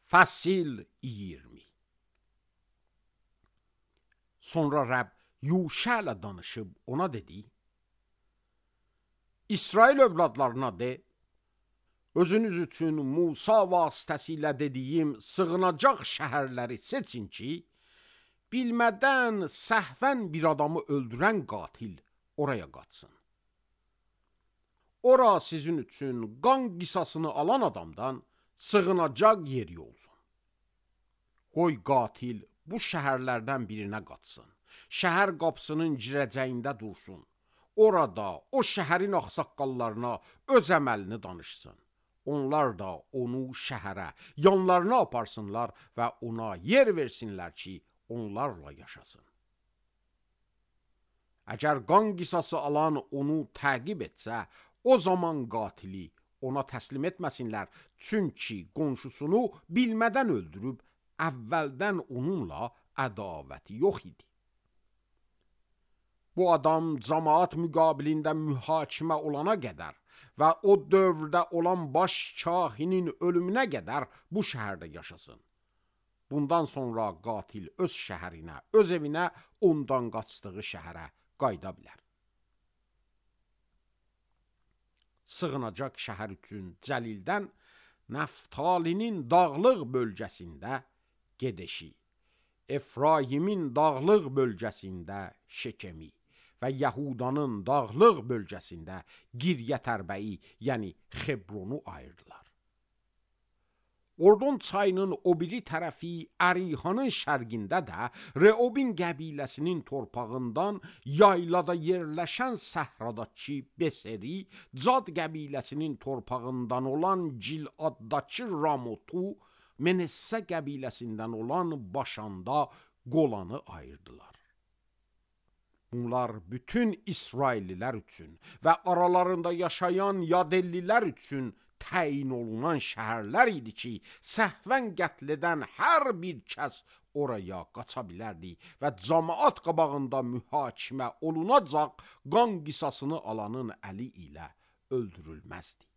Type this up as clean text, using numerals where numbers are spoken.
Fəsil 20. Sonra Rəbb Yuşə ilə danışıb ona dedi: İsrail övladlarına de, özünüz üçün Musa vasitəsilə dediyim sığınacaq şəhərləri seçin ki, bilmədən səhvən bir adamı öldürən qatil oraya qaçsın. Ora sizin üçün qan qisasını alan adamdan sığınacaq yeri olsun. Qoy qatil bu şəhərlərdən birinə qaçsın. Şəhər qapısının girəcəyində dursun. Orada o şəhərin ağsaqqallarına öz əməlini danışsın. Onlar da onu şəhərə, yanlarına aparsınlar və ona yer versinlər ki, onlarla yaşasın. Əgər qan qisası alan onu təqib etsə, o zaman qatili ona təslim etməsinlər, çünki qonşusunu bilmədən öldürüb, əvvəldən onunla ədavəti yox idi. Bu adam cəmaat müqabilində mühakimə olana qədər və o dövrdə olan baş kahinin ölümünə qədər bu şəhərdə yaşasın. Bundan sonra qatil öz şəhərinə, öz evinə, ondan qaçdığı şəhərə qayıda bilər. Sığınacaq şəhər üçün Cəlildən Nəftalinin dağlıq bölgəsində Gedeşi, Efraimin dağlıq bölgəsində Şekemi və Yahudanın dağlıq bölgəsində Giryətərbəyi, yəni Xebronu ayırdılar. Ordon çayının o biri tərəfi Ərihanın şərqində də Reobin qəbiləsinin torpağından yaylada yerləşən səhradakı Beseri, Cad qəbiləsinin torpağından olan Giladdakı Ramotu, Menessə qəbiləsindən olan Başanda Qolanı ayırdılar. Bunlar bütün İsraillilər üçün və aralarında yaşayan Yadellilər üçün təyin olunan şəhərlər idi ki, səhvən qətl edən hər bir kəs oraya qaça bilərdi və cəmaat qabağında mühakimə olunacaq qan qisasını alanın əli ilə öldürülməzdi.